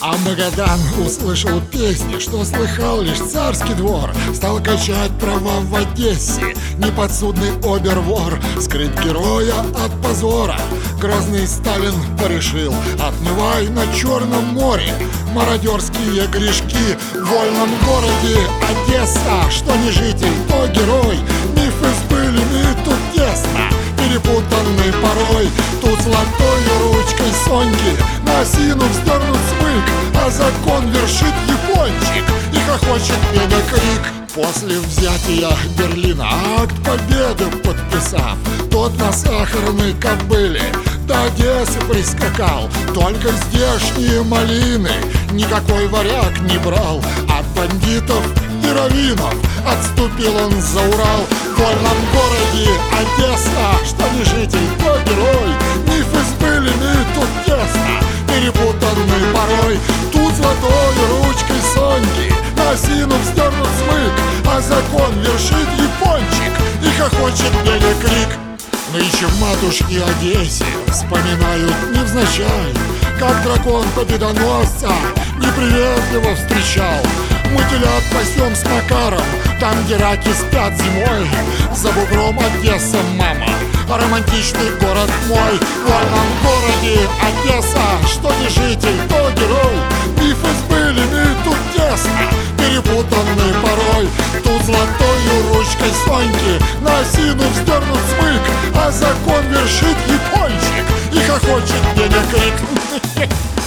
А Магадан услышал песни, что слыхал лишь царский двор. Стал качать права в Одессе неподсудный обер-вор. Скрыть героя от позора грозный Сталин порешил. Отмывай на Черном море мародерские грешки. В вольном городе Одесса, что не житель, то герой. Мифы сбылены тут тесно, перепутанный порой. Тут золотой ручкой Соньки на осину вздернут смык, а закон вершит япончик и хохочет пеня крик. После взятия Берлина акт победы подписав, тот на сахарной кобыле до Одессы прискакал. Только здешние малины никакой варяг не брал. От бандитов и раввинов отступил он за Урал. В вольном городе Одесса, что не житель, то герой. Мифы сбылены тут тесно, перепутанный порой. Тут золотой ручкой Соньки на осину вздернут смык, а закон вершит япончик и хохочет пеня крик. Нынче в матушке Одессе вспоминают невзначай, как дракон победоносца неприветливо встречал. Мы телят пасем с Макаром, там, где раки спят зимой. За бугром Одесса, мама, романтичный город мой. В вольном городе Одесса, что не житель, то герой. Мифы сбылены тут тесно, перепутанный порой. Тут золотой ручкой Соньки на осину вздернут смык, а закон вершит япончик и хохочет пеня крик.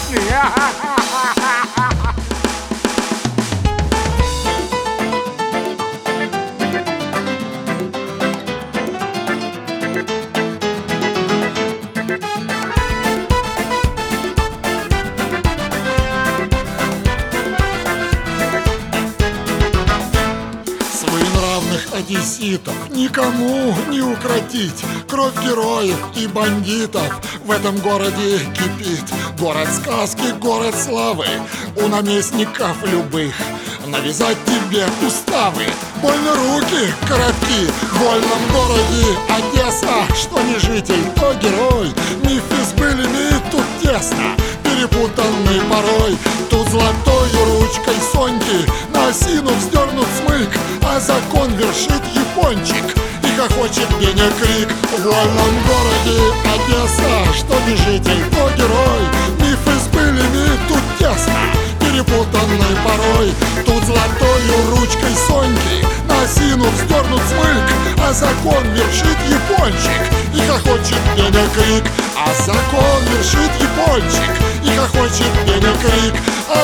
Одесситов никому не укротить. Кровь героев и бандитов в этом городе кипит. Город сказки, город славы, у наместников любых навязать тебе уставы. Больно руки коротки. В вольном городе Одесса, что не житель, то герой. Мифы сбылены тут тесно, перепутанный порой. Тут золотой ручкой Соньки на осину вздернут смык, а закон вершит япончик и хохочет пеня крик. В вольном городе Одесса, что не житель, то герой. Мифы сбылены тут тесно, перепутанный порой. Тут золотой ручкой Соньки на осину вздернут смык, а закон вершит япончик и хохочет пеня крик. А закон вершит япончик и хохочет пеня крик.